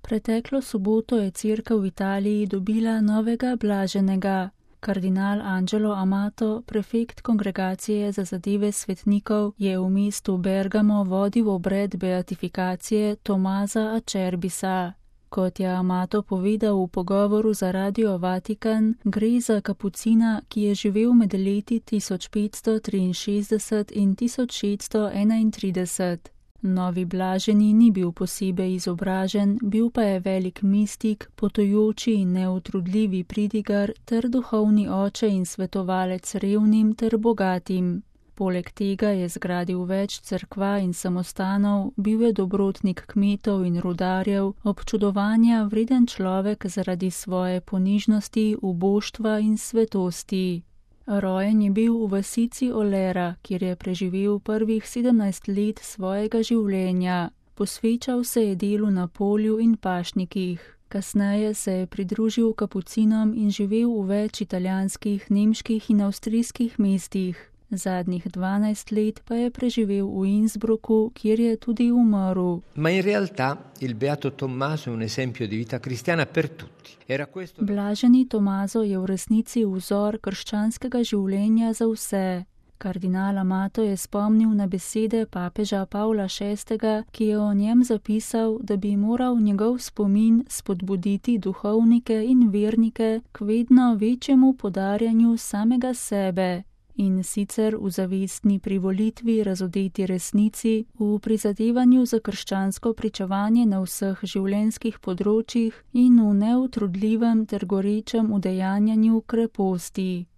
Preteklo soboto je cerkev v Italiji dobila novega blaženega. Kardinal Angelo Amato, prefekt Kongregacije za zadeve svetnikov, je v mestu Bergamo vodil obred beatifikacije Tomaza Acerbisa. Kot je Amato povedal v pogovoru za Radio Vatikan, gre za kapucina, ki je živel med leti 1563 in 1631. Novi blaženi ni bil posebej izobražen, bil pa je velik mistik, potujoči in neutrudljivi pridigar ter duhovni oče in svetovalec revnim ter bogatim. Poleg tega je zgradil več cerkva in samostanov, bil je dobrotnik kmetov in rudarjev, občudovanja vreden človek zaradi svoje ponižnosti, uboštva in svetosti. Rojen je bil v vasici Olera, kjer je preživel prvih 17 let svojega življenja. Posvečal se je delu na polju in pašnikih. Kasneje se je pridružil kapucinom in živel v več italijanskih, nemških in avstrijskih mestih. Zadnjih 12 let pa je preživel v Innsbrucku, kjer je tudi umrl. Ma in realtà il beato Tommaso è un esempio di vita cristiana per tutti. Blaženi Tomazo je v resnici vzor krščanskega življenja za vse. Kardinal Amato je spomnil na besede papeža Pavla VI., ki je o njem zapisal, da bi moral njegov spomin spodbuditi duhovnike in vernike k vedno večjemu podarjanju samega sebe. In sicer v zavestni privolitvi razodeti resnici, v prizadevanju za krščansko pričevanje na vseh življenjskih področjih in v neutrudljivem ter gorečem udejanjanju kreposti.